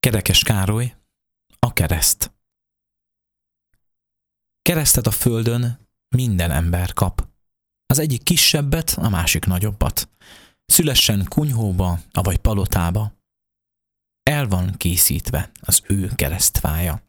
Kerekes Károly, a kereszt. Keresztet a földön minden ember kap. Az egyik kisebbet, a másik nagyobbat. Szülessen kunyhóba, avagy palotába. El van készítve az ő keresztfája.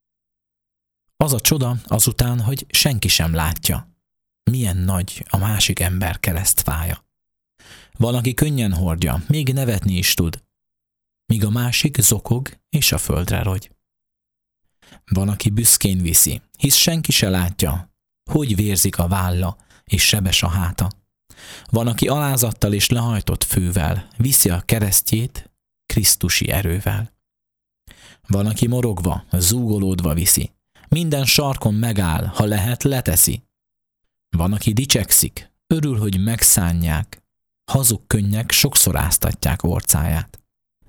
Az a csoda azután, hogy senki sem látja, milyen nagy a másik ember keresztfája. Van, aki könnyen hordja, még nevetni is tud, míg a másik zokog és a földre rogy. Van, aki büszkén viszi, hisz senki se látja, hogy vérzik a válla és sebes a háta. Van, aki alázattal és lehajtott fővel viszi a keresztjét krisztusi erővel. Van, aki morogva, zúgolódva viszi, minden sarkon megáll, ha lehet, leteszi. Van, aki dicsekszik, örül, hogy megszánják, hazug könnyek sokszor áztatják orcáját.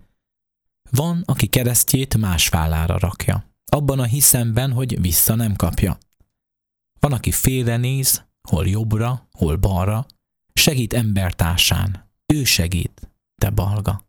Van, aki keresztjét más vállára rakja, abban a hiszemben, hogy vissza nem kapja. Van, aki félrenéz, hol jobbra, hol balra, segít embertársán, ő segít, te balga.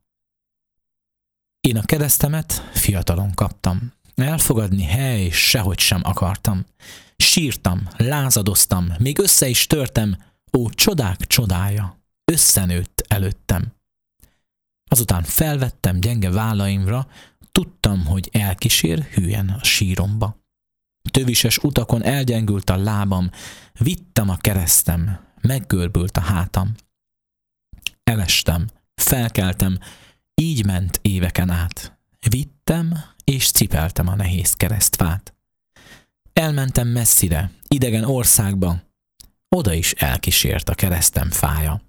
Én a keresztemet fiatalon kaptam, elfogadni hely sehogy sem akartam. Sírtam, lázadoztam, még össze is törtem, ó csodák csodája, összenőtt előttem. Azután felvettem gyenge vállaimra, tudtam, hogy elkísér hülyen a síromba. Tövises utakon elgyengült a lábam, vittem a keresztem, meggörbült a hátam. Elestem, felkeltem, így ment éveken át. Vittem és cipeltem a nehéz keresztfát. Elmentem messzire, idegen országba, oda is elkísért a keresztem fája.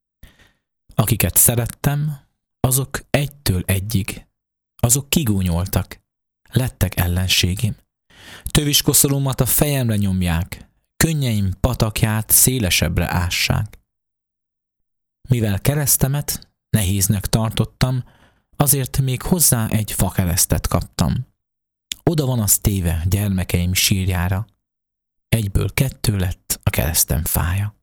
Akiket szerettem, azok egytől egyig, azok kigúnyoltak, lettek ellenségim. Töviskoszorúmat a fejemre nyomják, könnyeim patakját szélesebbre ássák. Mivel keresztemet nehéznek tartottam, azért még hozzá egy fakeresztet kaptam. Oda van az téve gyermekeim sírjára, egyből 2 lett a keresztem fája.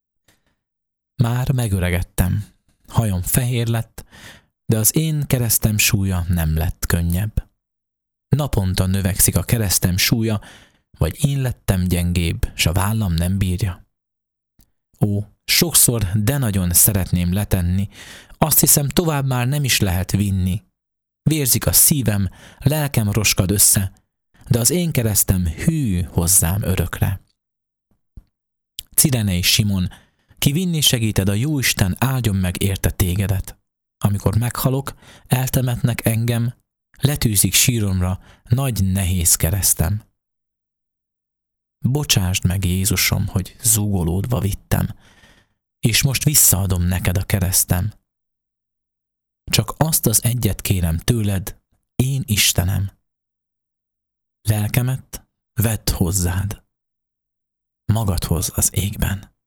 Már megöregedtem, hajam fehér lett, de az én keresztem súlya nem lett könnyebb. Naponta növekszik a keresztem súlya, vagy én lettem gyengébb, s a vállam nem bírja. Ó, sokszor, de nagyon szeretném letenni, azt hiszem, tovább már nem is lehet vinni. Vérzik a szívem, lelkem roskad össze, de az én keresztem hű hozzám örökre. Cirenei Simon, ki vinni segíted, a Jóisten áldjon meg érte tégedet. Amikor meghalok, eltemetnek engem, letűzik síromra nagy nehéz keresztem. Bocsásd meg, Jézusom, hogy zúgolódva vittem, és most visszaadom neked a keresztem. Csak azt az egyet kérem tőled, én Istenem. Lelkemet vedd hozzád, magadhoz az égben.